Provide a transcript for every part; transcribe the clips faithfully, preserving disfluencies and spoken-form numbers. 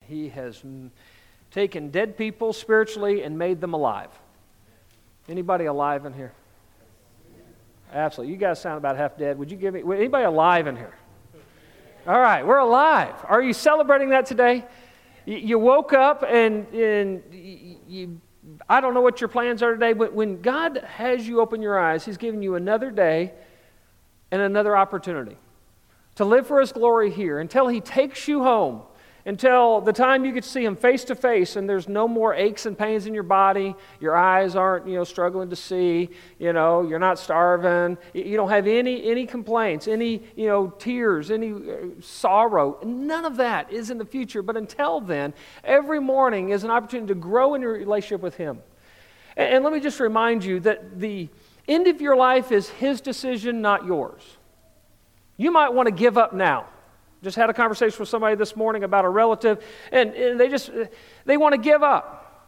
He has m- taken dead people spiritually and made them alive. Anybody alive in here? Absolutely. You guys sound about half dead. Would you give me, anybody alive in here? All right, we're alive. Are you celebrating that today? You, you woke up and, and you, you, I don't know what your plans are today, but when God has you open your eyes, He's giving you another day and another opportunity to live for His glory here until He takes you home, until the time you get to see Him face to face and there's no more aches and pains in your body, your eyes aren't, you know, struggling to see, you know, you're not starving, you don't have any any complaints, any, you know, tears, any uh, sorrow. None of that is in the future, but until then, every morning is an opportunity to grow in your relationship with Him. And, and let me just remind you that the end of your life is His decision, not yours. You might want to give up now. Just had a conversation with somebody this morning about a relative, and, and they just, they want to give up.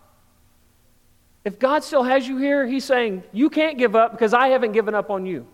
If God still has you here, He's saying, you can't give up because I haven't given up on you.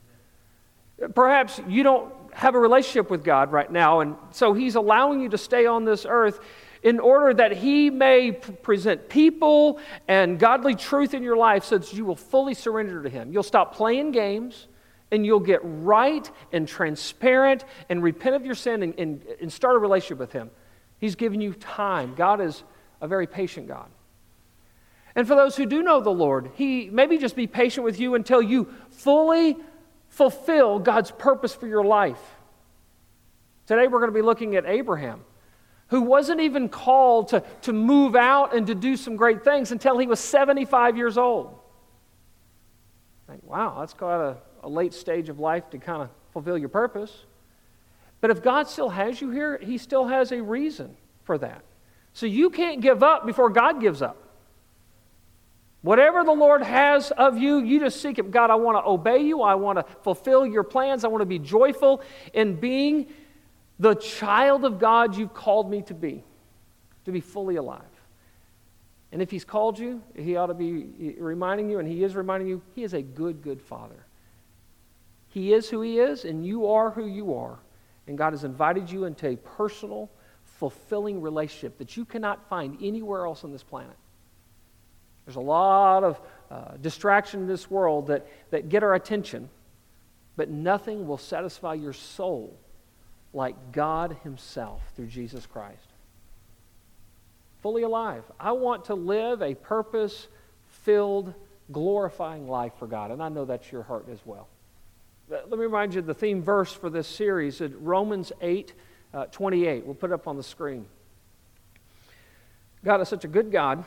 Perhaps you don't have a relationship with God right now, and so He's allowing you to stay on this earth in order that He may p- present people and godly truth in your life so that you will fully surrender to Him. You'll stop playing games, and you'll get right and transparent and repent of your sin and, and, and start a relationship with Him. He's giving you time. God is a very patient God. And for those who do know the Lord, He maybe just be patient with you until you fully fulfill God's purpose for your life. Today we're going to be looking at Abraham, who wasn't even called to, to move out and to do some great things until he was seventy-five years old. Like, wow, that's quite a a late stage of life to kind of fulfill your purpose. But if God still has you here, He still has a reason for that. So you can't give up before God gives up. Whatever the Lord has of you, you just seek it. God, I want to obey you. I want to fulfill your plans. I want to be joyful in being the child of God you've called me to be, to be fully alive. And if He's called you, He ought to be reminding you, and He is reminding you, He is a good, good Father. He is who He is, and you are who you are. And God has invited you into a personal, fulfilling relationship that you cannot find anywhere else on this planet. There's a lot of uh, distraction in this world that, that get our attention, but nothing will satisfy your soul like God Himself through Jesus Christ. Fully alive. I want to live a purpose-filled, glorifying life for God, and I know that's your heart as well. Let me remind you of the theme verse for this series, Romans eight twenty-eight. We'll put it up on the screen. God is such a good God,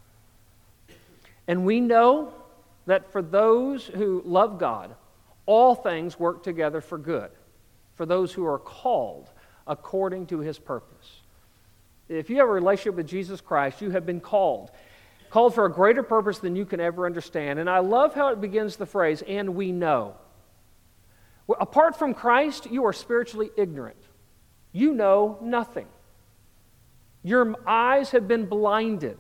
and we know that for those who love God, all things work together for good, for those who are called according to His purpose. If you have a relationship with Jesus Christ, you have been called, called for a greater purpose than you can ever understand. And I love how it begins the phrase, and we know. Well, apart from Christ, you are spiritually ignorant. You know nothing. Your eyes have been blinded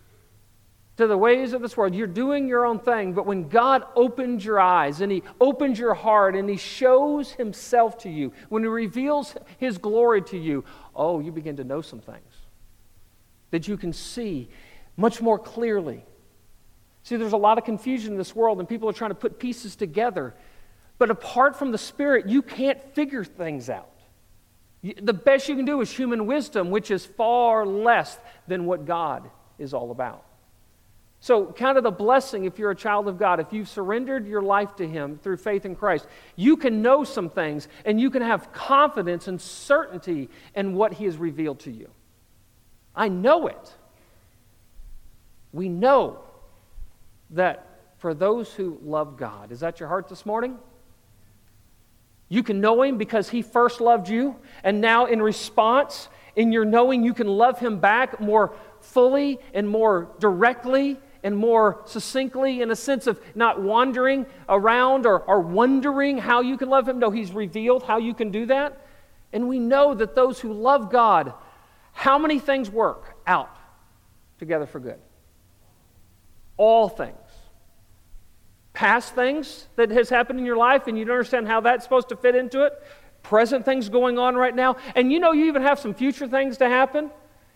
to the ways of this world. You're doing your own thing, but when God opens your eyes and He opens your heart and He shows Himself to you, when He reveals His glory to you, oh, you begin to know some things that you can see much more clearly. See, there's a lot of confusion in this world, and people are trying to put pieces together. But apart from the Spirit, you can't figure things out. The best you can do is human wisdom, which is far less than what God is all about. So count it a blessing if you're a child of God. If you've surrendered your life to Him through faith in Christ, you can know some things, and you can have confidence and certainty in what He has revealed to you. I know it. We know that for those who love God. Is that your heart this morning? You can know Him because He first loved you, and now in response, in your knowing, you can love Him back more fully and more directly and more succinctly, in a sense of not wandering around or, or wondering how you can love Him. No, He's revealed how you can do that. And we know that those who love God, how many things work out together for good? All things. Past things that has happened in your life and you don't understand how that's supposed to fit into it. Present things going on right now. And you know you even have some future things to happen.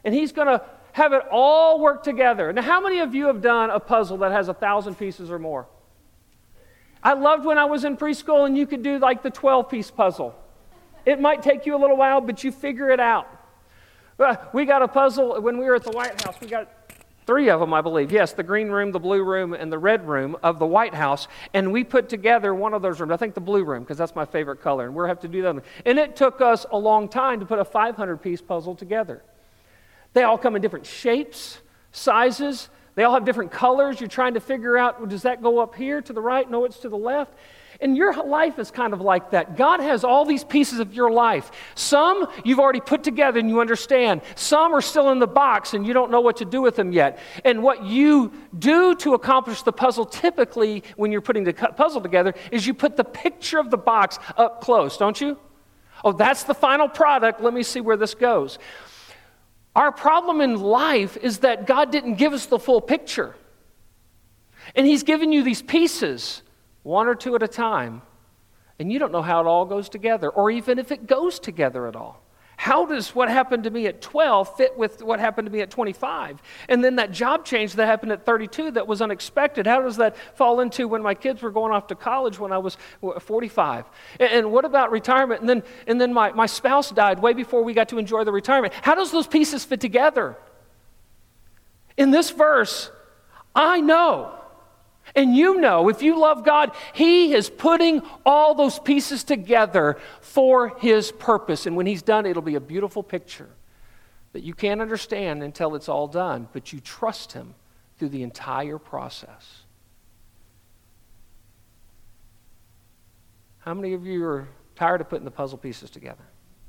And He's going to have it all work together. Now, how many of you have done a puzzle that has a thousand pieces or more? I loved when I was in preschool and you could do like the twelve-piece puzzle. It might take you a little while, but you figure it out. We got a puzzle when we were at the White House. We got three of them, I believe. Yes, the green room, the blue room, and the red room of the White House. And we put together one of those rooms, I think the blue room, because that's my favorite color. And we'll have to do that. And it took us a long time to put a five hundred piece puzzle together. They all come in different shapes, sizes. They all have different colors. You're trying to figure out, well, does that go up here to the right? No, it's to the left. And your life is kind of like that. God has all these pieces of your life. Some you've already put together and you understand. Some are still in the box and you don't know what to do with them yet. And what you do to accomplish the puzzle typically when you're putting the puzzle together is you put the picture of the box up close, don't you? Oh, that's the final product. Let me see where this goes. Our problem in life is that God didn't give us the full picture. And He's given you these pieces, one or two at a time, and you don't know how it all goes together, or even if it goes together at all. How does what happened to me at twelve fit with what happened to me at twenty-five? And then that job change that happened at thirty-two that was unexpected, how does that fall into when my kids were going off to college when I was forty-five? And what about retirement? And then, and then my, my spouse died way before we got to enjoy the retirement. How does those pieces fit together? In this verse, I know, and you know, if you love God, He is putting all those pieces together for His purpose. And when He's done, it'll be a beautiful picture that you can't understand until it's all done, but you trust Him through the entire process. How many of you are tired of putting the puzzle pieces together?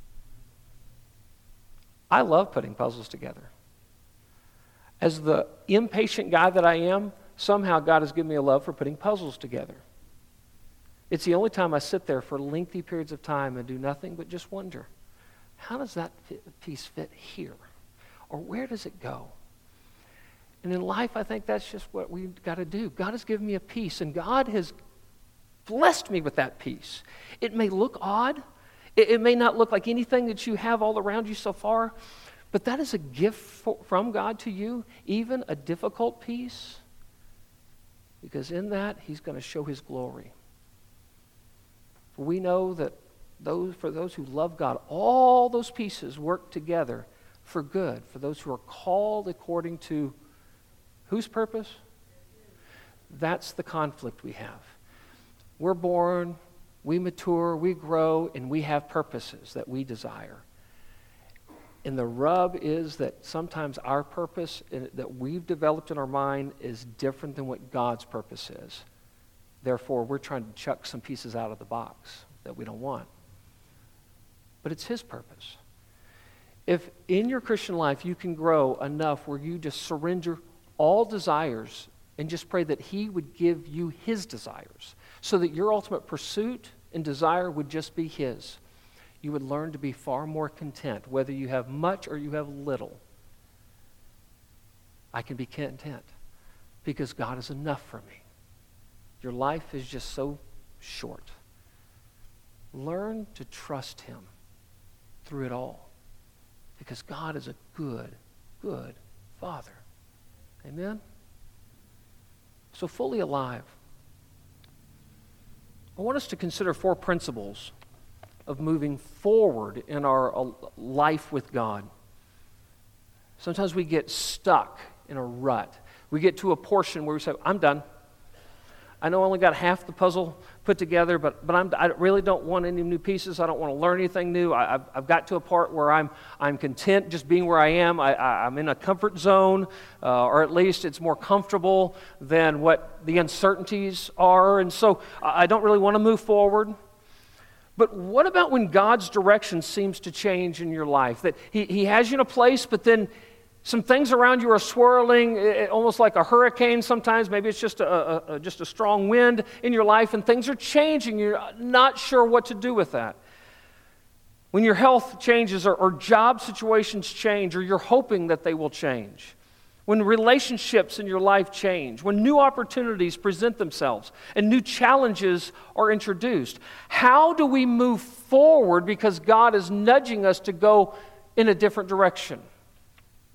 I love putting puzzles together. As the impatient guy that I am, somehow God has given me a love for putting puzzles together. It's the only time I sit there for lengthy periods of time and do nothing but just wonder, how does that fit, piece fit here? Or where does it go? And in life, I think that's just what we've got to do. God has given me a piece, and God has blessed me with that piece. It may look odd. It, it may not look like anything that you have all around you so far, but that is a gift for, from God to you, even a difficult piece. Because in that, He's going to show His glory. For we know that those, for those who love God, all those pieces work together for good, for those who are called according to whose purpose? That's the conflict we have. We're born, we mature, we grow, and we have purposes that we desire. And the rub is that sometimes our purpose that we've developed in our mind is different than what God's purpose is. Therefore, we're trying to chuck some pieces out of the box that we don't want. But it's His purpose. If in your Christian life you can grow enough where you just surrender all desires and just pray that He would give you His desires so that your ultimate pursuit and desire would just be His, you would learn to be far more content, whether you have much or you have little. I can be content because God is enough for me. Your life is just so short. Learn to trust Him through it all because God is a good, good Father. Amen? So fully alive. I want us to consider four principles of moving forward in our life with God. Sometimes we get stuck in a rut. We get to a portion where we say, I'm done. I know I only got half the puzzle put together, but but I'm, I really don't want any new pieces. I don't want to learn anything new. I, I've, I've got to a part where I'm I'm content just being where I am. I, I, I'm in a comfort zone, uh, or at least it's more comfortable than what the uncertainties are. And so I don't really want to move forward. But what about when God's direction seems to change in your life? That He, he has you in a place, but then some things around you are swirling, it, almost like a hurricane sometimes. Maybe it's just a, a, a, just a strong wind in your life, and things are changing. You're not sure what to do with that. When your health changes or, or job situations change, or you're hoping that they will change. When relationships in your life change, when new opportunities present themselves and new challenges are introduced, how do we move forward because God is nudging us to go in a different direction?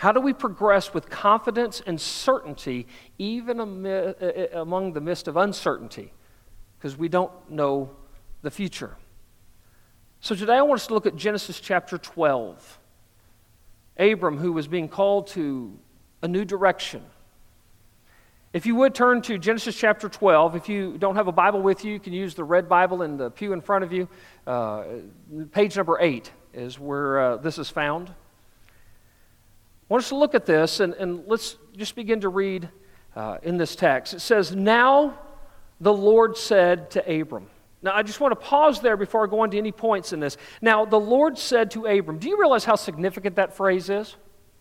How do we progress with confidence and certainty even among the midst of uncertainty? Because we don't know the future. So today I want us to look at Genesis chapter twelve. Abram, who was being called to a new direction. If you would turn to Genesis chapter twelve, if you don't have a Bible with you, you can use the red Bible in the pew in front of you. Uh, page number eight is where uh, this is found. I want us to look at this, and, and let's just begin to read uh, in this text. It says, "Now the Lord said to Abram." Now, I just want to pause there before I go into any points in this. Now, the Lord said to Abram. Do you realize how significant that phrase is?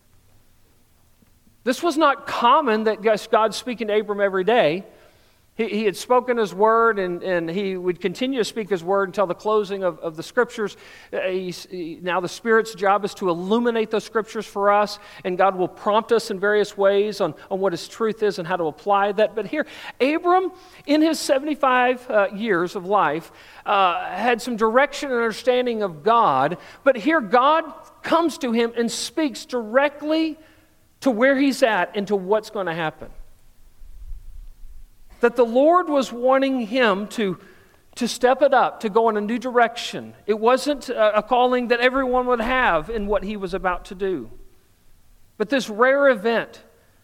This was not common that God's speaking to Abram every day. He, he had spoken His word, and, and He would continue to speak His word until the closing of, of the Scriptures. Uh, he's, he, now the Spirit's job is to illuminate those Scriptures for us, and God will prompt us in various ways on, on what His truth is and how to apply that. But here, Abram, in his seventy-five uh, years of life, uh, had some direction and understanding of God, but here God comes to him and speaks directly to where he's at and to what's going to happen. That the Lord was wanting him to, to step it up, to go in a new direction. It wasn't a, a calling that everyone would have in what he was about to do. But this rare event,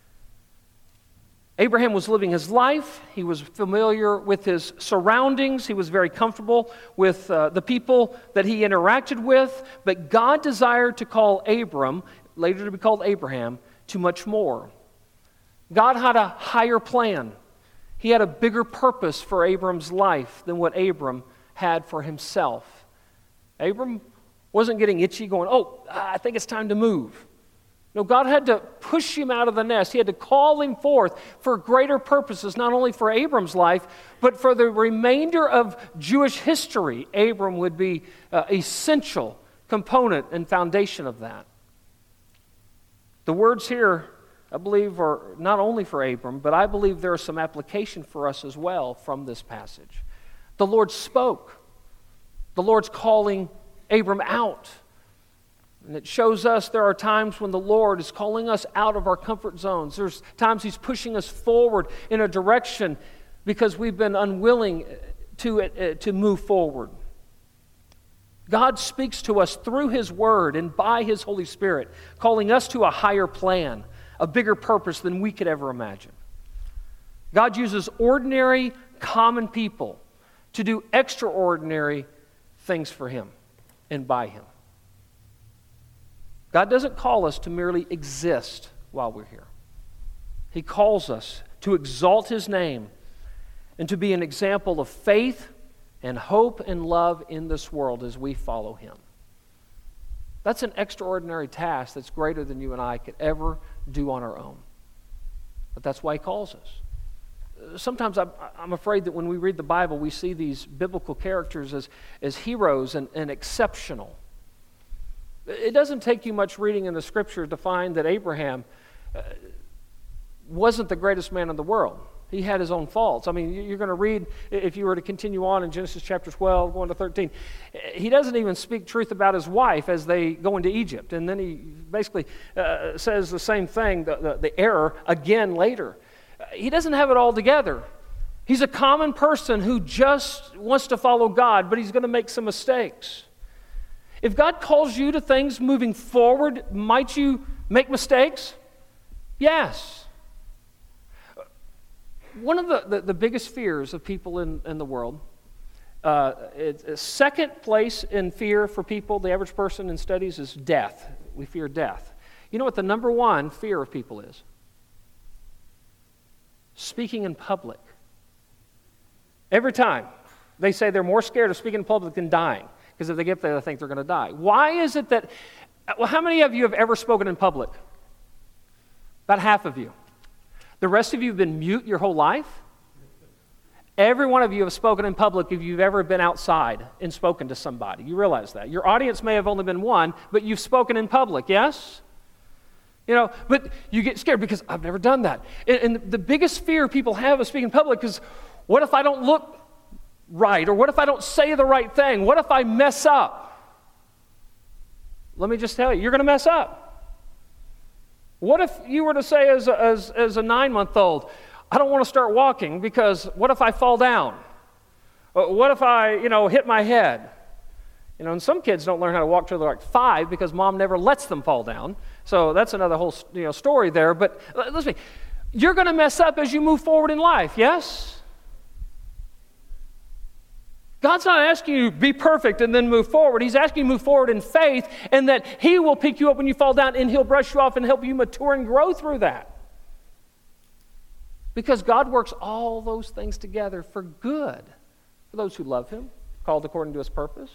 Abraham was living his life. He was familiar with his surroundings. He was very comfortable with uh, the people that he interacted with. But God desired to call Abram, later to be called Abraham, to much more. God had a higher plan. He had a bigger purpose for Abram's life than what Abram had for himself. Abram wasn't getting itchy going, oh, I think it's time to move. No, God had to push him out of the nest. He had to call him forth for greater purposes, not only for Abram's life, but for the remainder of Jewish history. Abram would be an essential component and foundation of that. The words here, I believe, are not only for Abram, but I believe there is some application for us as well from this passage. The Lord spoke. The Lord's calling Abram out. And it shows us there are times when the Lord is calling us out of our comfort zones. There's times He's pushing us forward in a direction because we've been unwilling to, uh, to move forward. God speaks to us through His Word and by His Holy Spirit, calling us to a higher plan, a bigger purpose than we could ever imagine. God uses ordinary, common people to do extraordinary things for Him and by Him. God doesn't call us to merely exist while we're here. He calls us to exalt His name and to be an example of faith and hope and love in this world as we follow Him. That's an extraordinary task that's greater than you and I could ever do on our own. But that's why He calls us. Sometimes I'm, I'm afraid that when we read the Bible, we see these biblical characters as, as heroes and, and exceptional. It doesn't take you much reading in the Scripture to find that Abraham uh, wasn't the greatest man in the world. He had his own faults. I mean, you're going to read, if you were to continue on in Genesis chapter twelve, going to thirteen, he doesn't even speak truth about his wife as they go into Egypt. And then he basically uh, says the same thing, the, the, the error, again later. He doesn't have it all together. He's a common person who just wants to follow God, but he's going to make some mistakes. If God calls you to things moving forward, might you make mistakes? Yes. One of the, the, the biggest fears of people in, in the world, uh, it's a second place in fear for people, the average person in studies, is death. We fear death. You know what the number one fear of people is? Speaking in public. Every time they say they're more scared of speaking in public than dying. Because if they get up there, they think they're going to die. Why is it that, well, how many of you have ever spoken in public? About half of you. The rest of you have been mute your whole life? Every one of you have spoken in public if you've ever been outside and spoken to somebody. You realize that. Your audience may have only been one, but you've spoken in public, yes? You know, but you get scared because I've never done that. And, and the biggest fear people have of speaking in public is, what if I don't look right? Or what if I don't say the right thing? What if I mess up? Let me just tell you, you're going to mess up. What if you were to say as a, as, as a nine-month-old, I don't want to start walking because what if I fall down? What if I, you know, hit my head? You know, and some kids don't learn how to walk till they're like five because mom never lets them fall down. So that's another whole, you know, story there. But listen, you're going to mess up as you move forward in life, yes? God's not asking you to be perfect and then move forward. He's asking you to move forward in faith and that He will pick you up when you fall down and He'll brush you off and help you mature and grow through that. Because God works all those things together for good for those who love Him, called according to His purpose.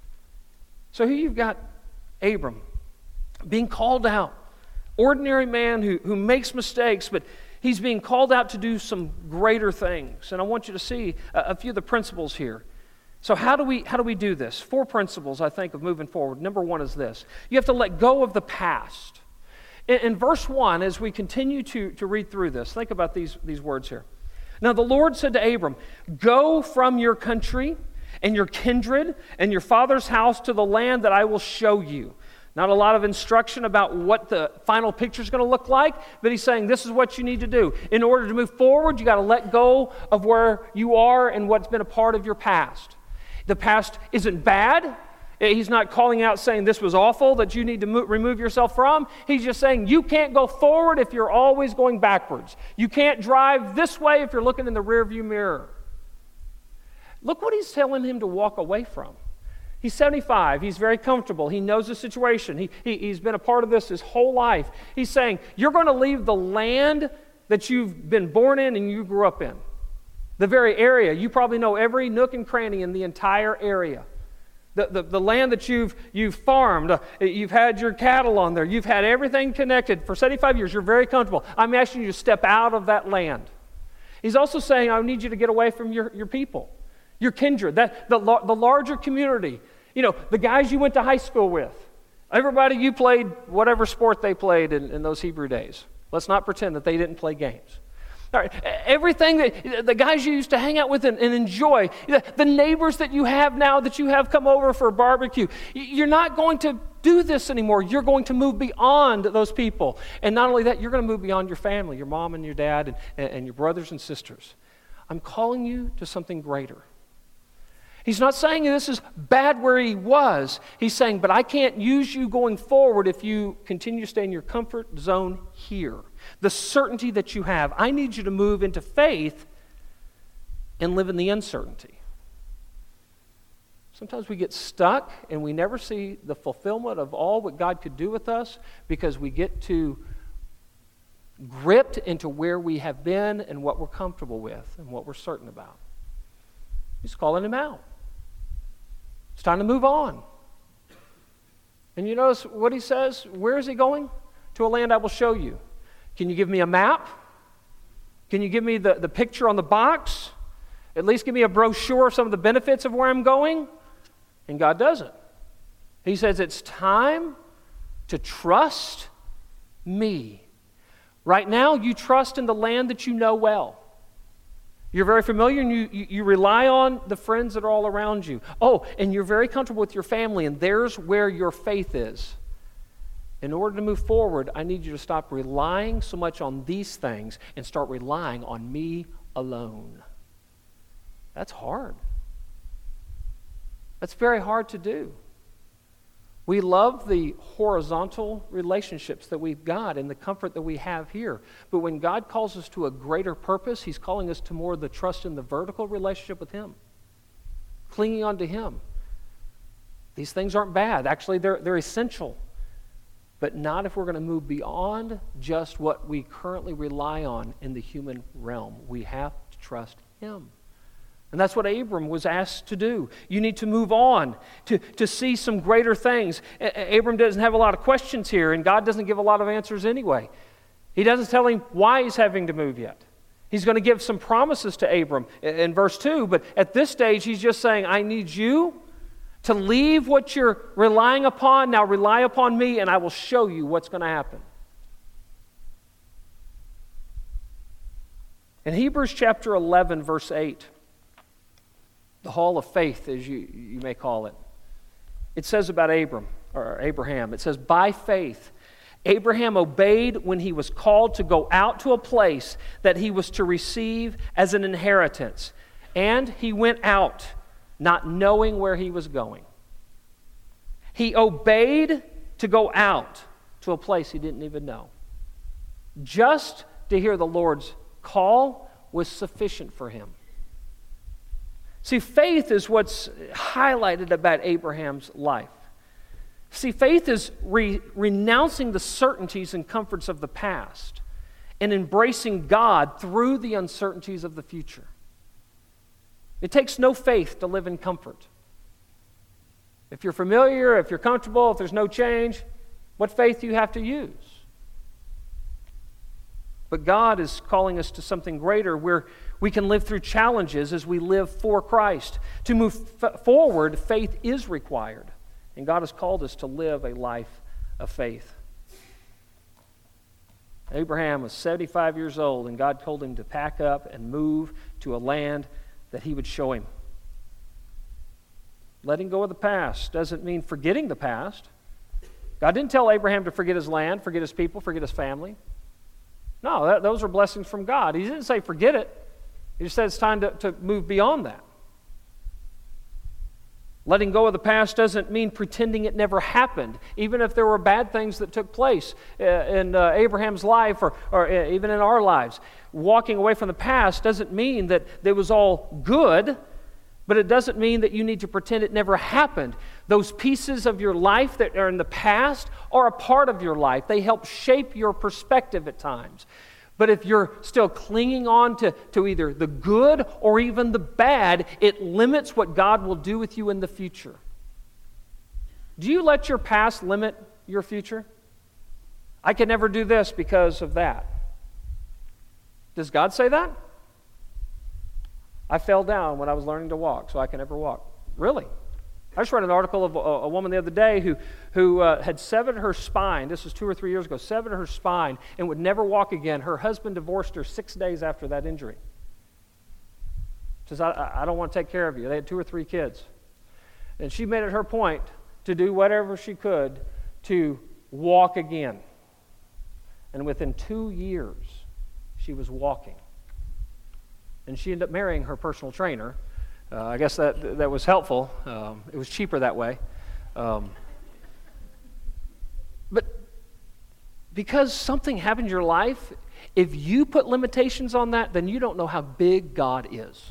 So here you've got Abram being called out, ordinary man who, who makes mistakes, but he's being called out to do some greater things. And I want you to see a, a few of the principles here. So how do we how do we do this? Four principles, I think, of moving forward. Number one is this. You have to let go of the past. In, in verse one, as we continue to, to read through this, think about these, these words here. Now the Lord said to Abram, go from your country and your kindred and your father's house to the land that I will show you. Not a lot of instruction about what the final picture is going to look like, but he's saying this is what you need to do. In order to move forward, you got to let go of where you are and what's been a part of your past. The past isn't bad. He's not calling out saying this was awful that you need to mo- remove yourself from. He's just saying you can't go forward if you're always going backwards. You can't drive this way if you're looking in the rearview mirror. Look what he's telling him to walk away from. He's seventy-five. He's very comfortable. He knows the situation. He, he, he's been a part of this his whole life. He's saying, you're going to leave the land that you've been born in and you grew up in. The very area. You probably know every nook and cranny in the entire area. The, the, the land that you've, you've farmed. Uh, you've had your cattle on there. You've had everything connected. For seventy-five years, you're very comfortable. I'm asking you to step out of that land. He's also saying, I need you to get away from your, your people. Your kindred, that the, the larger community, you know, the guys you went to high school with, everybody you played whatever sport they played in, in those Hebrew days. Let's not pretend that they didn't play games. All right, everything that the guys you used to hang out with and, and enjoy, the neighbors that you have now that you have come over for a barbecue, you're not going to do this anymore. You're going to move beyond those people. And not only that, you're going to move beyond your family, your mom and your dad and, and your brothers and sisters. I'm calling you to something greater. He's not saying this is bad where he was. He's saying, but I can't use you going forward if you continue to stay in your comfort zone here. The certainty that you have. I need you to move into faith and live in the uncertainty. Sometimes we get stuck and we never see the fulfillment of all what God could do with us because we get too gripped into where we have been and what we're comfortable with and what we're certain about. He's calling him out. It's time to move on. And you notice what he says? Where is he going? To a land I will show you. Can you give me a map? Can you give me the, the picture on the box? At least give me a brochure of some of the benefits of where I'm going? And God doesn't. He says it's time to trust me. Right now, you trust in the land that you know well. You're very familiar and you, you, you rely on the friends that are all around you. Oh, and you're very comfortable with your family, and there's where your faith is. In order to move forward, I need you to stop relying so much on these things and start relying on me alone. That's hard. That's very hard to do. We love the horizontal relationships that we've got and the comfort that we have here. But when God calls us to a greater purpose, He's calling us to more of the trust in the vertical relationship with Him. Clinging on to Him. These things aren't bad. Actually, they're, they're essential. But not if we're going to move beyond just what we currently rely on in the human realm. We have to trust Him. And that's what Abram was asked to do. You need to move on, to, to see some greater things. A- Abram doesn't have a lot of questions here, and God doesn't give a lot of answers anyway. He doesn't tell him why he's having to move yet. He's going to give some promises to Abram in, in verse two, but at this stage he's just saying, I need you to leave what you're relying upon, now rely upon me, and I will show you what's going to happen. In Hebrews chapter eleven, verse eight, the hall of faith, as you, you may call it. It says about Abram, or Abraham, it says, by faith, Abraham obeyed when he was called to go out to a place that he was to receive as an inheritance. And he went out, not knowing where he was going. He obeyed to go out to a place he didn't even know. Just to hear the Lord's call was sufficient for him. See, faith is what's highlighted about Abraham's life. See, faith is re- renouncing the certainties and comforts of the past and embracing God through the uncertainties of the future. It takes no faith to live in comfort. If you're familiar, if you're comfortable, if there's no change, what faith do you have to use? But God is calling us to something greater where we can live through challenges as we live for Christ. To move f- forward, faith is required. And God has called us to live a life of faith. Abraham was seventy-five years old, and God told him to pack up and move to a land that he would show him. Letting go of the past doesn't mean forgetting the past. God didn't tell Abraham to forget his land, forget his people, forget his family. No, that, those are blessings from God. He didn't say forget it. He just said it's time to, to move beyond that. Letting go of the past doesn't mean pretending it never happened, even if there were bad things that took place uh, in uh, Abraham's life or, or uh, even in our lives. Walking away from the past doesn't mean that it was all good, but it doesn't mean that you need to pretend it never happened. Those pieces of your life that are in the past are a part of your life. They help shape your perspective at times. But if you're still clinging on to, to either the good or even the bad, it limits what God will do with you in the future. Do you let your past limit your future? I can never do this because of that. Does God say that? I fell down when I was learning to walk, so I can never walk. Really? I just read an article of a, a woman the other day who, who uh, had severed her spine. This was two or three years ago. Severed her spine and would never walk again. Her husband divorced her six days after that injury. Says, I, I don't want to take care of you. They had two or three kids. And she made it her point to do whatever she could to walk again. And within two years, she was walking. And she ended up marrying her personal trainer. Uh, I guess that that was helpful. Um, it was cheaper that way. Um, but because something happened in your life, if you put limitations on that, then you don't know how big God is.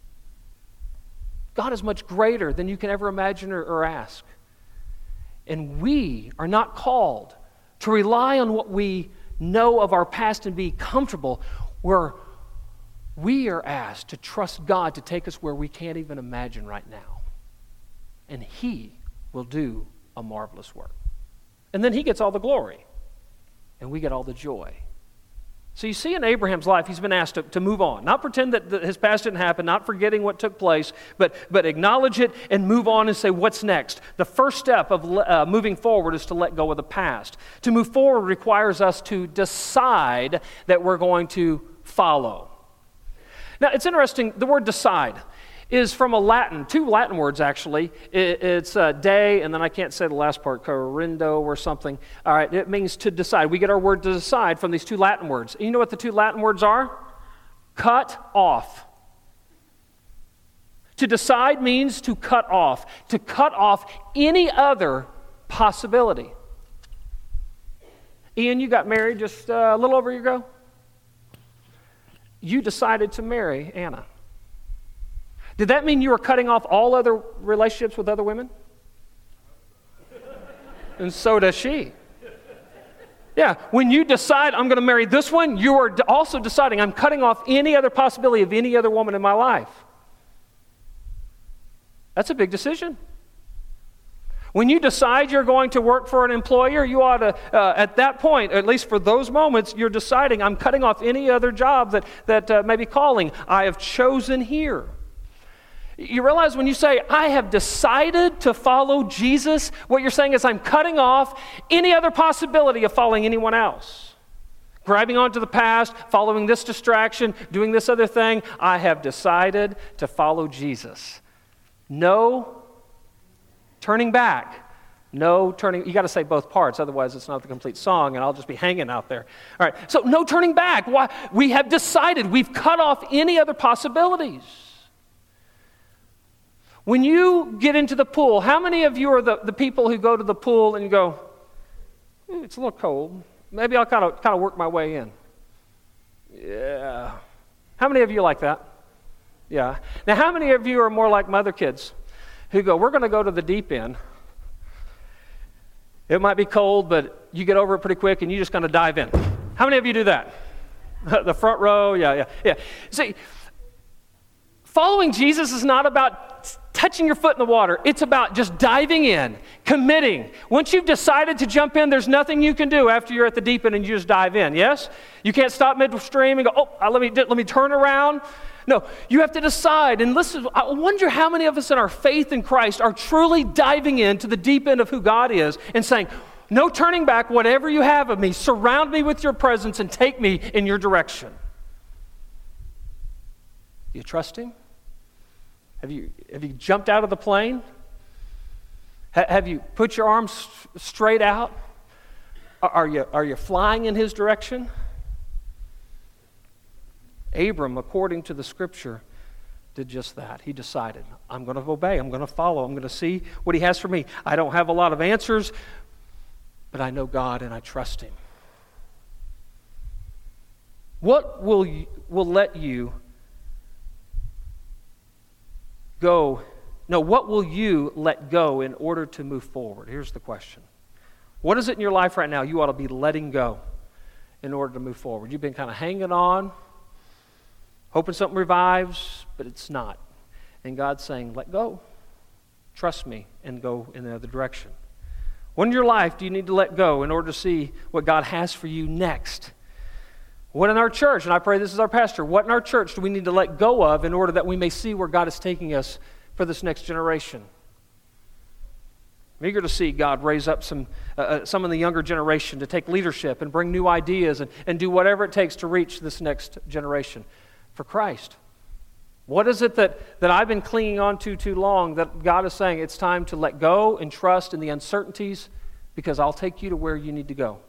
God is much greater than you can ever imagine or, or ask. And we are not called to rely on what we know of our past and be comfortable. We're We are asked to trust God to take us where we can't even imagine right now. And He will do a marvelous work. And then He gets all the glory. And we get all the joy. So you see in Abraham's life, he's been asked to, to move on. Not pretend that the, his past didn't happen, not forgetting what took place, but, but acknowledge it and move on and say, what's next? The first step of uh, moving forward is to let go of the past. To move forward requires us to decide that we're going to follow. Now, it's interesting, the word decide is from a Latin, two Latin words actually. It, it's uh, de, and then I can't say the last part, corrindo or something. All right, it means to decide. We get our word to decide from these two Latin words. And you know what the two Latin words are? Cut off. To decide means to cut off. To cut off any other possibility. Ian, you got married just uh, a little over a year ago? You decided to marry Anna. Did that mean you were cutting off all other relationships with other women? And so does she. Yeah, when you decide I'm going to marry this one, you are also deciding I'm cutting off any other possibility of any other woman in my life. That's a big decision. When you decide you're going to work for an employer, you ought to, uh, at that point, at least for those moments, you're deciding, I'm cutting off any other job that, that uh, may be calling. I have chosen here. You realize when you say, I have decided to follow Jesus, what you're saying is I'm cutting off any other possibility of following anyone else. Grabbing onto the past, following this distraction, doing this other thing. I have decided to follow Jesus. No turning back. No turning, you got to say both parts, otherwise it's not the complete song and I'll just be hanging out there. All right, so no turning back. Why? We have decided, we've cut off any other possibilities. When you get into the pool, how many of you are the, the people who go to the pool and you go, "Ooh, it's a little cold. Maybe I'll kind of kind of work my way in." Yeah. How many of you like that? Yeah. Now, how many of you are more like my other kids who go, "We're going to go to the deep end. It might be cold, but you get over it pretty quick and you just kind of dive in." How many of you do that? The front row, yeah, yeah, yeah. See, following Jesus is not about touching your foot in the water. It's about just diving in, committing. Once you've decided to jump in, there's nothing you can do after you're at the deep end and you just dive in, yes? You can't stop midstream and go, "Oh, uh, let me let me turn around." No, you have to decide. And listen, I wonder how many of us in our faith in Christ are truly diving into the deep end of who God is and saying, "No turning back, whatever you have of me, surround me with your presence and take me in your direction." Do you trust him? Have you, have you jumped out of the plane? Ha, have you put your arms straight out? Are, are you, are you flying in his direction? Abram, according to the scripture, did just that. He decided, I'm going to obey, I'm going to follow, I'm going to see what he has for me. I don't have a lot of answers, but I know God and I trust him. What will you, will let you go? No, what will you let go in order to move forward? Here's the question. What is it in your life right now you ought to be letting go in order to move forward? You've been kind of hanging on, hoping something revives, but it's not. And God's saying, let go. Trust me and go in the other direction. What in your life do you need to let go in order to see what God has for you next? What in our church, and I pray this is our pastor, what in our church do we need to let go of in order that we may see where God is taking us for this next generation? I'm eager to see God raise up some uh, some in the younger generation to take leadership and bring new ideas and, and do whatever it takes to reach this next generation for Christ. What is it that, that I've been clinging on to too long that God is saying it's time to let go and trust in the uncertainties because I'll take you to where you need to go?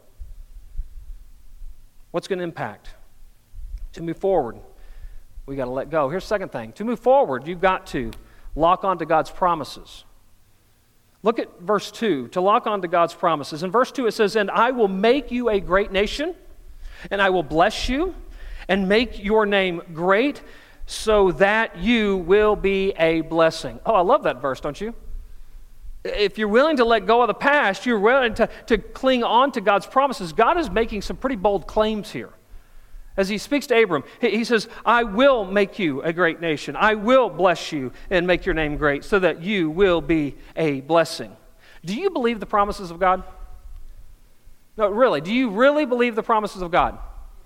What's going to impact? To move forward, we got to let go. Here's the second thing. To move forward, you've got to lock onto God's promises. Look at verse two, to lock onto God's promises. In verse two it says, "And I will make you a great nation, and I will bless you, and make your name great, so that you will be a blessing." Oh, I love that verse, don't you? If you're willing to let go of the past, you're willing to, to cling on to God's promises. God is making some pretty bold claims here. As he speaks to Abram, he, he says, "I will make you a great nation. I will bless you and make your name great so that you will be a blessing." Do you believe the promises of God? No, really. Do you really believe the promises of God?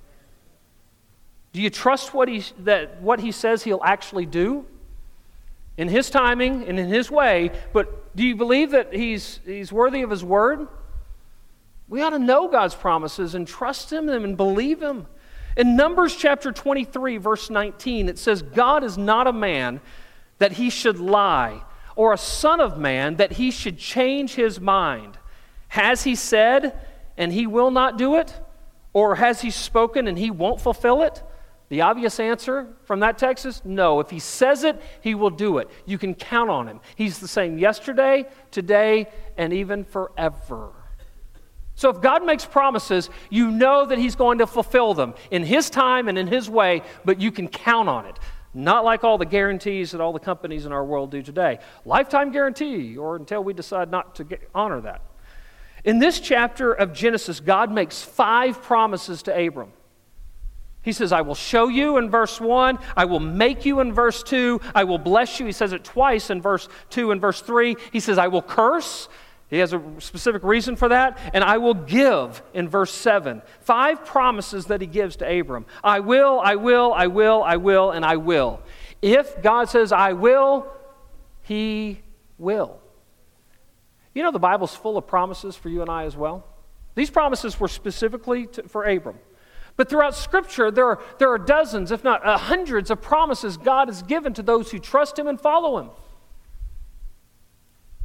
Do you trust what he, that what he says he'll actually do? In his timing and in his way, but do you believe that he's, he's worthy of his word? We ought to know God's promises and trust him and believe him. In Numbers chapter twenty-three, verse nineteen, it says, "God is not a man that he should lie, or a son of man that he should change his mind. Has he said, and he will not do it? Or has he spoken and he won't fulfill it?" The obvious answer from that text is no. If he says it, he will do it. You can count on him. He's the same yesterday, today, and even forever. So if God makes promises, you know that he's going to fulfill them in his time and in his way, but you can count on it. Not like all the guarantees that all the companies in our world do today. Lifetime guarantee, or until we decide not to get, honor that. In this chapter of Genesis, God makes five promises to Abram. He says, "I will show you" in verse one. "I will make you" in verse two. "I will bless you." He says it twice in verse two and verse three. He says, "I will curse." He has a specific reason for that. "And I will give" in verse seven. Five promises that he gives to Abram. I will, I will, I will, I will, and I will. If God says, "I will," he will. You know the Bible's full of promises for you and I as well. These promises were specifically to, for Abram. But throughout Scripture, there are, there are dozens, if not uh, hundreds, of promises God has given to those who trust him and follow him.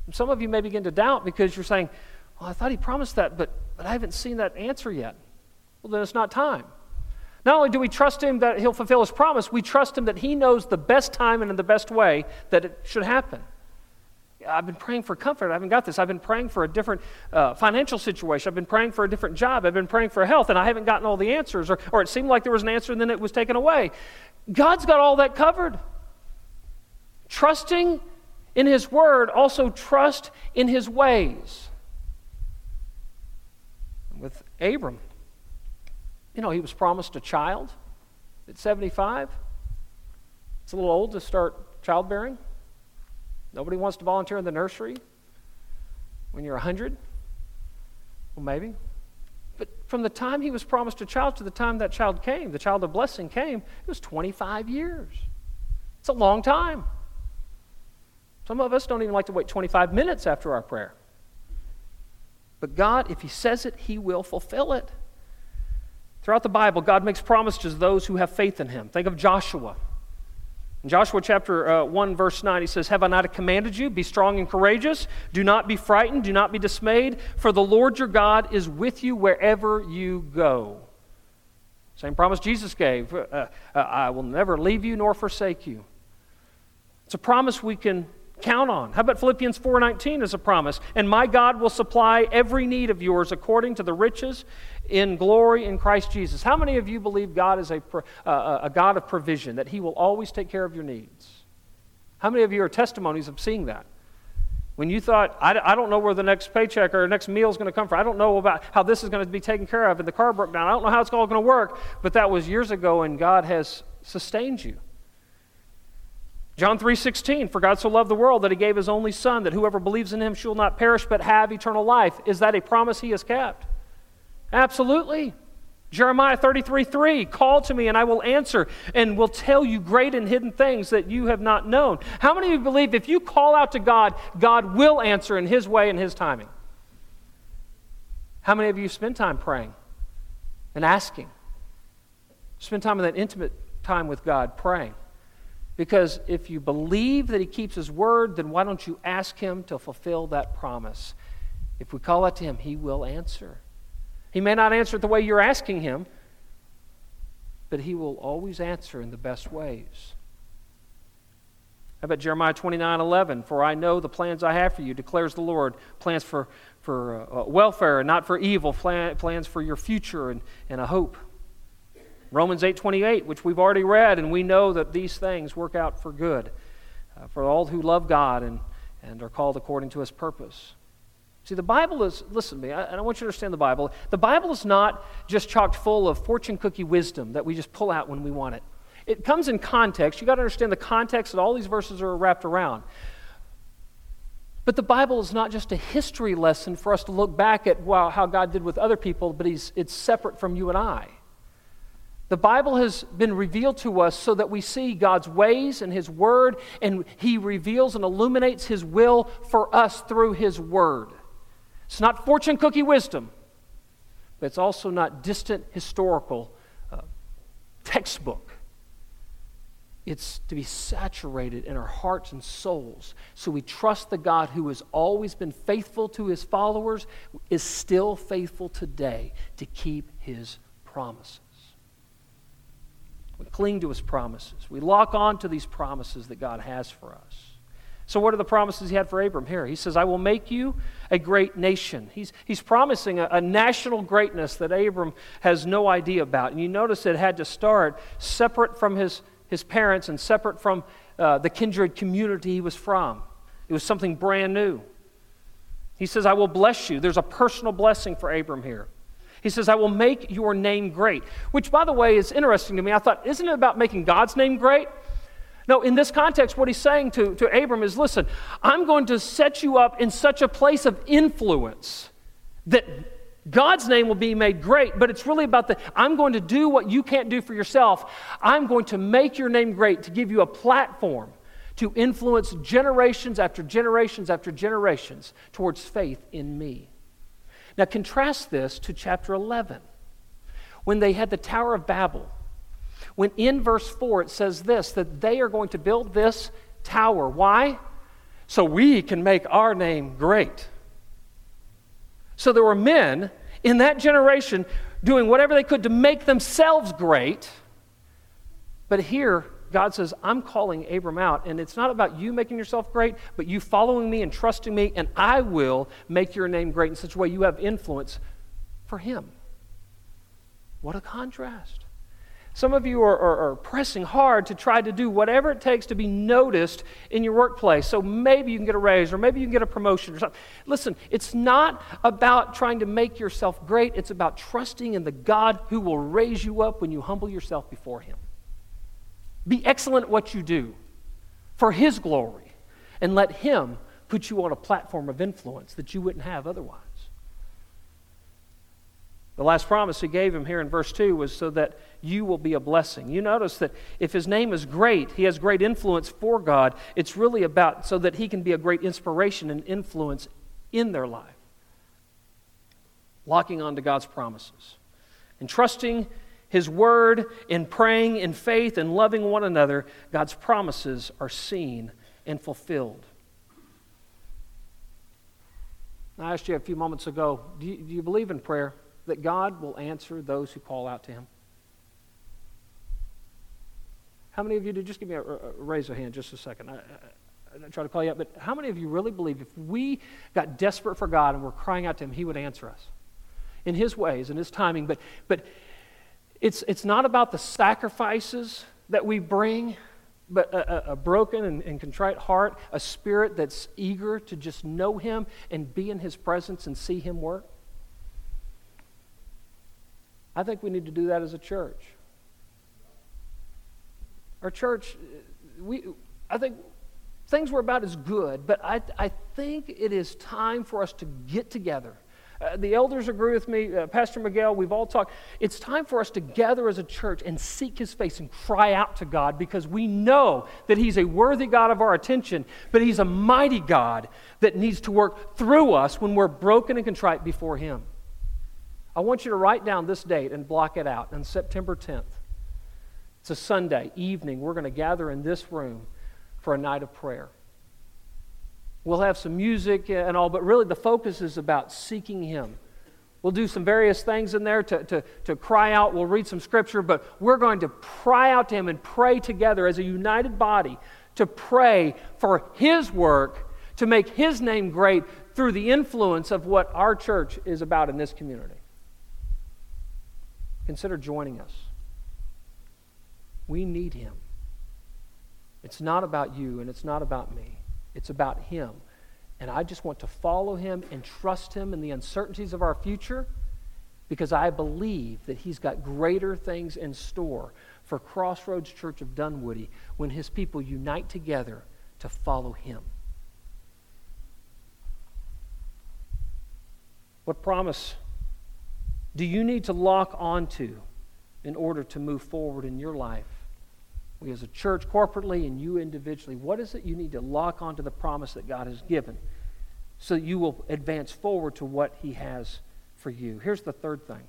Some of you may begin to doubt because you're saying, well, I thought he promised that, but, but I haven't seen that answer yet. Well, then it's not time. Not only do we trust him that he'll fulfill his promise, we trust him that he knows the best time and in the best way that it should happen. I've been praying for comfort. I haven't got this. I've been praying for a different uh, financial situation. I've been praying for a different job. I've been praying for health, and I haven't gotten all the answers, or, or it seemed like there was an answer and then it was taken away. God's got all that covered. Trusting in his word, also trust in his ways. With Abram, you know, he was promised a child at seventy-five. It's a little old to start childbearing. Nobody wants to volunteer in the nursery when you're one hundred. Well, maybe. But from the time he was promised a child to the time that child came, the child of blessing came, it was twenty-five years. It's a long time. Some of us don't even like to wait twenty-five minutes after our prayer. But God, if he says it, he will fulfill it. Throughout the Bible, God makes promises to those who have faith in him. Think of Joshua. In Joshua chapter uh, one, verse nine, he says, "Have I not commanded you? Be strong and courageous. Do not be frightened. Do not be dismayed. For the Lord your God is with you wherever you go." Same promise Jesus gave. Uh, uh, I will never leave you nor forsake you. It's a promise we can count on. How about Philippians four nineteen as a promise? "And my God will supply every need of yours according to the riches in glory in Christ Jesus." How many of you believe God is a, uh, a God of provision, that he will always take care of your needs? How many of you are testimonies of seeing that? When you thought, I, I don't know where the next paycheck or next meal is going to come from. I don't know about how this is going to be taken care of, and the car broke down. I don't know how it's all going to work. But that was years ago, and God has sustained you. John three sixteen, "For God so loved the world that he gave his only Son, that whoever believes in him shall not perish but have eternal life." Is that a promise he has kept? Absolutely. Jeremiah thirty-three three, "Call to me and I will answer and will tell you great and hidden things that you have not known." How many of you believe if you call out to God, God will answer in his way and his timing? How many of you spend time praying and asking? Spend time in that intimate time with God praying. Because if you believe that he keeps his word, then why don't you ask him to fulfill that promise? If we call out to him, he will answer. He may not answer it the way you're asking him, but he will always answer in the best ways. How about Jeremiah twenty-nine eleven? "For I know the plans I have for you, declares the Lord, plans for, for uh, welfare and not for evil, plan, plans for your future and, and a hope." Romans eight twenty-eight, which we've already read, and we know that these things work out for good, uh, for all who love God and, and are called according to his purpose. See, the Bible is, listen to me, I, I want you to understand the Bible. The Bible is not just chock full of fortune cookie wisdom that we just pull out when we want it. It comes in context. You've got to understand the context that all these verses are wrapped around. But the Bible is not just a history lesson for us to look back at wow, how God did with other people, but he's, it's separate from you and I. The Bible has been revealed to us so that we see God's ways and his word, and he reveals and illuminates his will for us through his word. It's not fortune cookie wisdom, but it's also not distant historical uh, textbook. It's to be saturated in our hearts and souls so we trust the God who has always been faithful to his followers, is still faithful today to keep his promises. We cling to his promises. We lock on to these promises that God has for us. So what are the promises he had for Abram here? He says, "I will make you a great nation." He's, he's promising a, a national greatness that Abram has no idea about. And you notice it had to start separate from his, his parents and separate from uh, the kindred community he was from. It was something brand new. He says, "I will bless you." There's a personal blessing for Abram here. He says, "I will make your name great," which, by the way, is interesting to me. I thought, isn't it about making God's name great? No, in this context, what he's saying to, to Abram is, listen, I'm going to set you up in such a place of influence that God's name will be made great, but it's really about the, I'm going to do what you can't do for yourself. I'm going to make your name great to give you a platform to influence generations after generations after generations towards faith in me. Now contrast this to chapter eleven, when they had the Tower of Babel. When in verse four it says this, that they are going to build this tower. Why? so we can make our name great. So there were men in that generation doing whatever they could to make themselves great. But here, God says, I'm calling Abram out, and it's not about you making yourself great, but you following me and trusting me, and I will make your name great in such a way you have influence for him. What a contrast. Some of you are, are, are pressing hard to try to do whatever it takes to be noticed in your workplace. So maybe you can get a raise, or maybe you can get a promotion or something. Listen, it's not about trying to make yourself great. It's about trusting in the God who will raise you up when you humble yourself before him. Be excellent at what you do for his glory, and let him put you on a platform of influence that you wouldn't have otherwise. The last promise he gave him here in verse two was so that you will be a blessing. You notice that if his name is great, he has great influence for God. It's really about so that he can be a great inspiration and influence in their life. Locking on to God's promises and trusting his word, in praying in faith and loving one another, God's promises are seen and fulfilled. I asked you a few moments ago, do you, do you believe in prayer? That God will answer those who call out to him? How many of you do? Just give me a, a raise of hand just a second. I, I, I try to call you up, but how many of you really believe if we got desperate for God and were crying out to him, he would answer us in his ways, in his timing? But but it's it's not about the sacrifices that we bring, but a, a, a broken and, and contrite heart, a spirit that's eager to just know him and be in his presence and see him work. I think we need to do that as a church. Our church, we I think things were about as good, but I, I think it is time for us to get together. Uh, the elders agree with me, uh, Pastor Miguel, we've all talked. It's time for us to gather as a church and seek his face and cry out to God, because we know that he's a worthy God of our attention, but he's a mighty God that needs to work through us when we're broken and contrite before him. I want you to write down this date and block it out. On September tenth, it's a Sunday evening, we're going to gather in this room for a night of prayer. We'll have some music and all, but really the focus is about seeking him. We'll do some various things in there to, to, to cry out. We'll read some scripture, but we're going to cry out to him and pray together as a united body to pray for his work, to make his name great through the influence of what our church is about in this community. Consider joining us. We need him. It's not about you and it's not about me. It's about him. And I just want to follow him and trust him in the uncertainties of our future, because I believe that he's got greater things in store for Crossroads Church of Dunwoody when his people unite together to follow him. What promise do you need to lock onto in order to move forward in your life? We as a church corporately and you individually, what is it you need to lock onto the promise that God has given so that you will advance forward to what he has for you? Here's the third thing.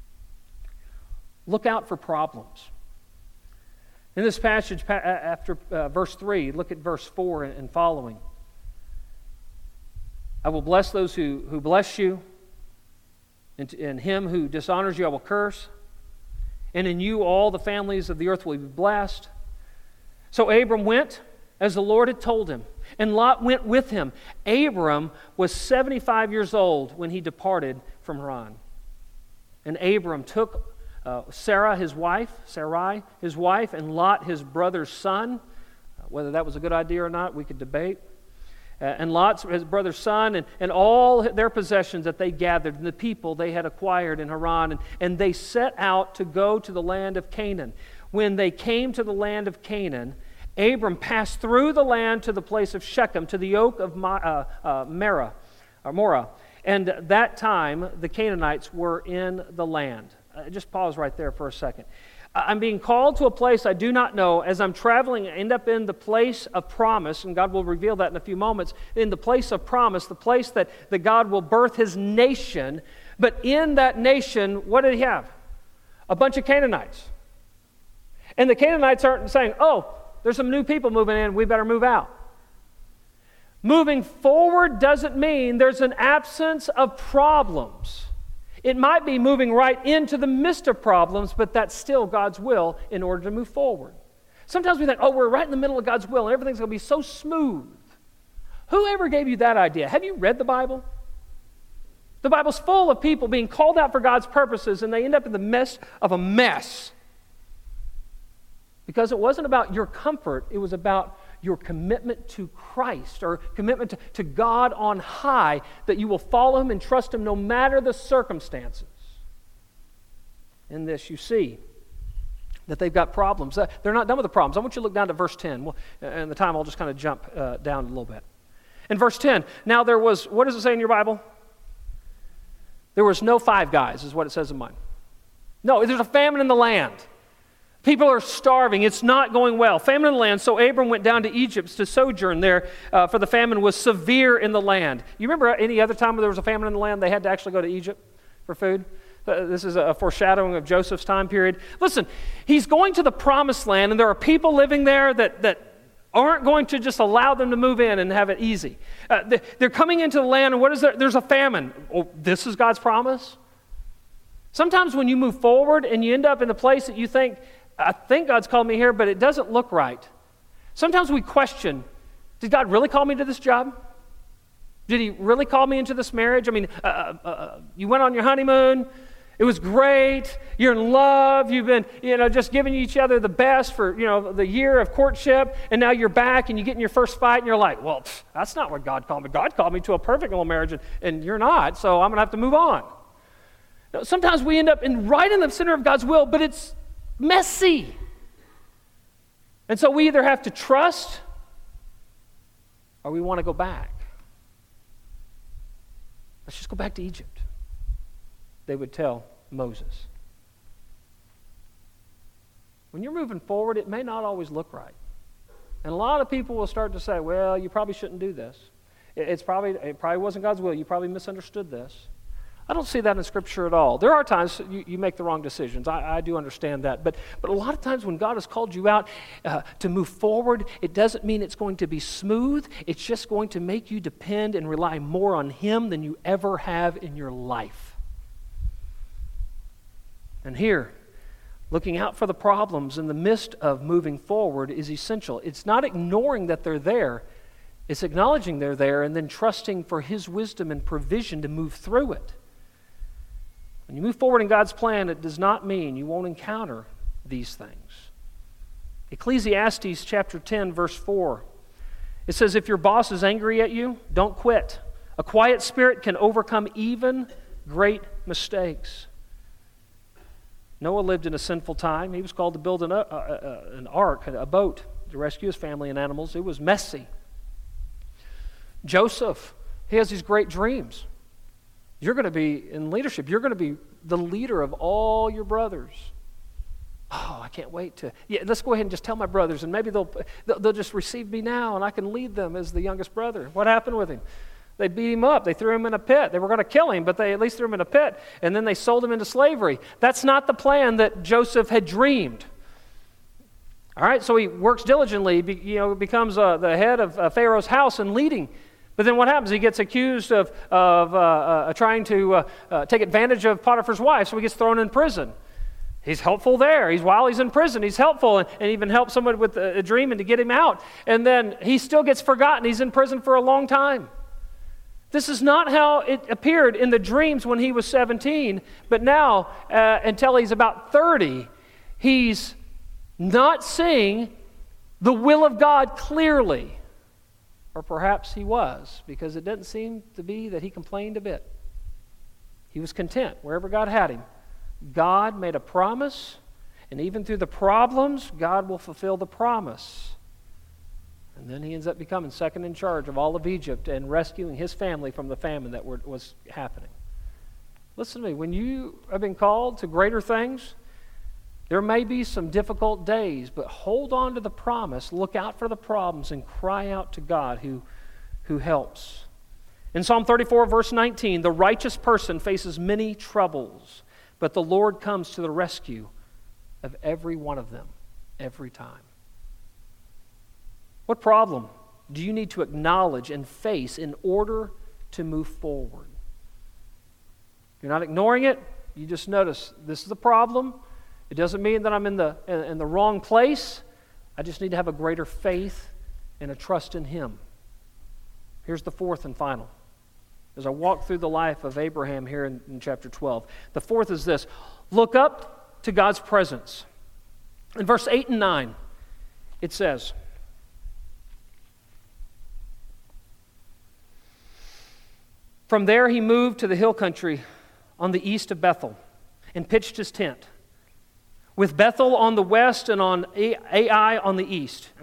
Look out for problems. In this passage, after uh, verse three, look at verse four and following. I will bless those who, who bless you, and, and him who dishonors you I will curse, and in you all the families of the earth will be blessed. So Abram went as the Lord had told him, and Lot went with him. Abram was seventy-five years old when he departed from Haran. And Abram took uh, Sarah, his wife, Sarai, his wife, and Lot, his brother's son. Uh, whether that was a good idea or not, we could debate. Uh, and Lot, his brother's son, and, and all their possessions that they gathered, and the people they had acquired in Haran. And, and they set out to go to the land of Canaan. When they came to the land of Canaan, Abram passed through the land to the place of Shechem, to the oak of Ma, uh, uh, Merah, or Morah. And at that time, the Canaanites were in the land. Uh, just pause right there for a second. I'm being called to a place I do not know. As I'm traveling, I end up in the place of promise, and God will reveal that in a few moments, in the place of promise, the place that, that God will birth his nation. But in that nation, what did he have? A bunch of Canaanites. And the Canaanites aren't saying, oh, there's some new people moving in, we better move out. Moving forward doesn't mean there's an absence of problems. It might be moving right into the midst of problems, but that's still God's will in order to move forward. Sometimes we think, oh, we're right in the middle of God's will and everything's going to be so smooth. Whoever gave you that idea? Have you read the Bible? The Bible's full of people being called out for God's purposes and they end up in the midst of a mess. Because it wasn't about your comfort, it was about your commitment to Christ or commitment to, to God on high, that you will follow Him and trust Him no matter the circumstances. In this, you see that they've got problems. They're not done with the problems. I want you to look down to verse ten. Well, and the time I'll just kind of jump uh, down a little bit. In verse ten, now there was, what does it say in your Bible? There was no five guys, is what it says in mine. No, there's a famine in the land. People are starving. It's not going well. Famine in the land. So Abram went down to Egypt to sojourn there, uh, for the famine was severe in the land. You remember any other time when there was a famine in the land, they had to actually go to Egypt for food? Uh, this is a foreshadowing of Joseph's time period. Listen, he's going to the promised land, and there are people living there that, that aren't going to just allow them to move in and have it easy. Uh, they're coming into the land, and what is there? There's a famine. Oh, this is God's promise? Sometimes when you move forward and you end up in the place that you think, I think God's called me here, but it doesn't look right. Sometimes we question, did God really call me to this job? Did He really call me into this marriage? I mean, uh, uh, uh, you went on your honeymoon. It was great. You're in love. You've been, you know, just giving each other the best for, you know, the year of courtship. And now you're back and you get in your first fight and you're like, well, pff, that's not what God called me. God called me to a perfect little marriage and, and you're not, so I'm going to have to move on. Now, sometimes we end up in right in the center of God's will, but it's messy. And so we either have to trust or we want to go back. Let's just go back to Egypt, they would tell Moses. When you're moving forward, it may not always look right. And a lot of people will start to say, well, you probably shouldn't do this. It's probably, it probably wasn't God's will. You probably misunderstood this. I don't see that in Scripture at all. There are times you, you make the wrong decisions. I, I do understand that. But, but a lot of times when God has called you out uh, to move forward, it doesn't mean it's going to be smooth. It's just going to make you depend and rely more on Him than you ever have in your life. And here, looking out for the problems in the midst of moving forward is essential. It's not ignoring that they're there. It's acknowledging they're there and then trusting for His wisdom and provision to move through it. When you move forward in God's plan, it does not mean you won't encounter these things. Ecclesiastes chapter ten, verse four. It says, if your boss is angry at you, don't quit. A quiet spirit can overcome even great mistakes. Noah lived in a sinful time. He was called to build an, uh, uh, an ark, a boat, to rescue his family and animals. It was messy. Joseph, he has these great dreams. You're going to be in leadership. You're going to be the leader of all your brothers. Oh, I can't wait to, yeah, let's go ahead and just tell my brothers, and maybe they'll, they'll just receive me now, and I can lead them as the youngest brother. What happened with him? They beat him up. They threw him in a pit. They were going to kill him, but they at least threw him in a pit, and then they sold him into slavery. That's not the plan that Joseph had dreamed. All right, so he works diligently, you know, becomes uh, the head of uh, Pharaoh's house and leading. But then what happens? He gets accused of, of uh, uh, trying to uh, uh, take advantage of Potiphar's wife, so he gets thrown in prison. He's helpful there. He's while he's in prison, he's helpful and, and even helps someone with a, a dream and to get him out. And then he still gets forgotten. He's in prison for a long time. This is not how it appeared in the dreams when he was seventeen, but now, uh, until he's about thirty, he's not seeing the will of God clearly. Or perhaps he was, because it doesn't seem to be that he complained a bit. He was content wherever God had him. God made a promise, and even through the problems, God will fulfill the promise. And then he ends up becoming second in charge of all of Egypt and rescuing his family from the famine that were, was happening. Listen to me, when you have been called to greater things, there may be some difficult days, but hold on to the promise, look out for the problems, and cry out to God who, who helps. In Psalm thirty-four, verse nineteen, the righteous person faces many troubles, but the Lord comes to the rescue of every one of them, every time. What problem do you need to acknowledge and face in order to move forward? You're not ignoring it. You just notice this is a problem. It doesn't mean that I'm in the, in, in the wrong place. I just need to have a greater faith and a trust in Him. Here's the fourth and final. As I walk through the life of Abraham here in, in chapter twelve. The fourth is this. Look up to God's presence. In verse eight and nine, it says, "From there he moved to the hill country on the east of Bethel and pitched his tent, with Bethel on the west and on Ai on the east."